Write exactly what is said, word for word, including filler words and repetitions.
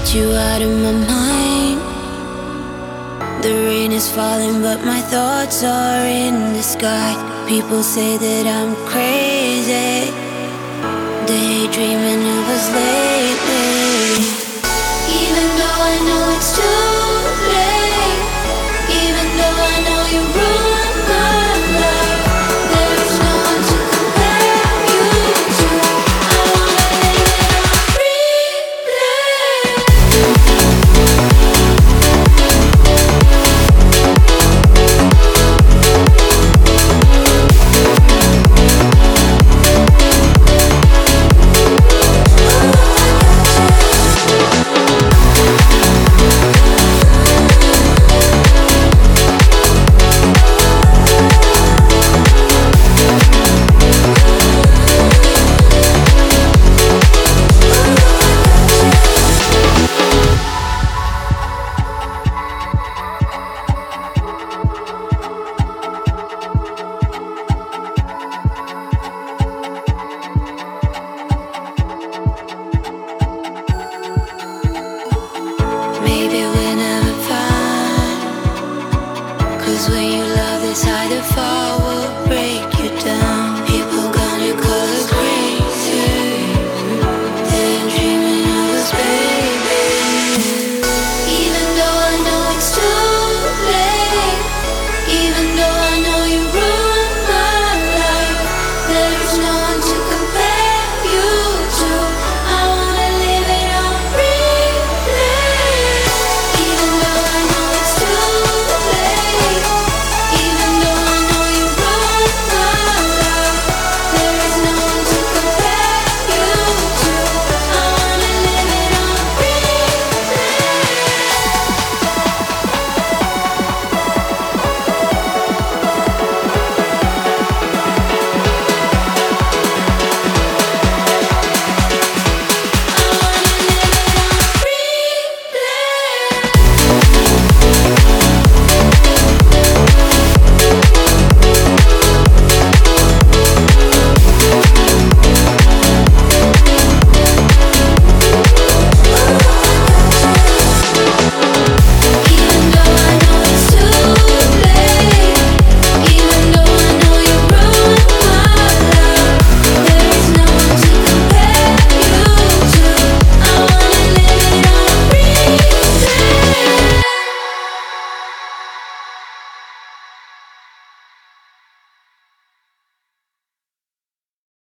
you out of my mind. The rain is falling, but my thoughts are in the sky. People say that I'm crazy, daydreaming of us lately. Even though I know it's true,